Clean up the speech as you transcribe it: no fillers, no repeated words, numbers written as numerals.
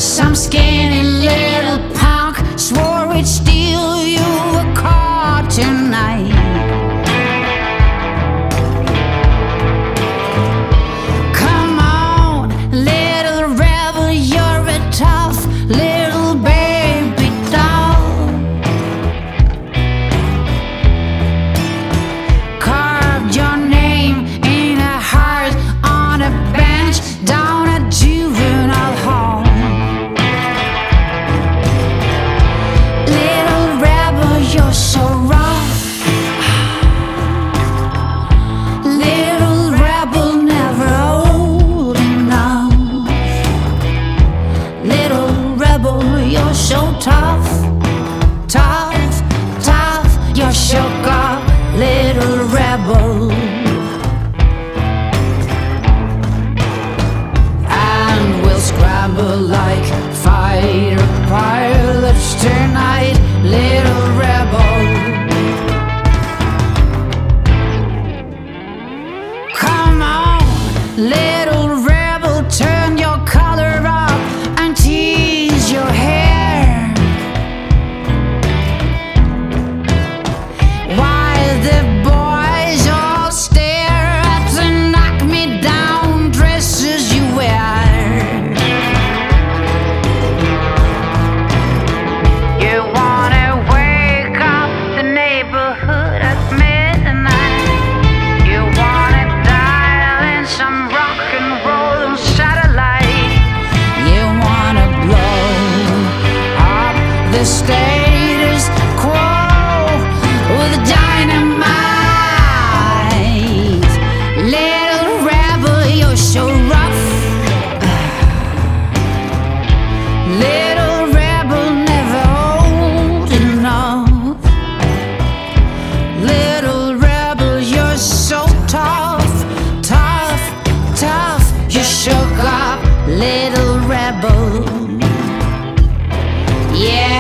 Some skinny little punk swore he'd steal you a car tonight. Come on, little rebel, you're a tough little baby doll. Carved your name in a heart on a bench down a juvenile hall. You're so rough, little rebel, never old enough. Little rebel, you're so tough, tough, tough. You're shook up, little rebel. And we'll scramble like fighter pilots tonight, little rebel. Come on, little rebel, turn your collar up and tease your hair, while the boys all stare at the knock-me-down dresses you wear. You wanna wake up the neighborhood at midnight. You wanna dial in some rock and roll satellite. You wanna blow up the status quo with dynamite. Little rebel, you're so rough. Little rebel, never old enough. Little rebel, you're so tough, tough, tough. You shook up, little rebel. Yeah.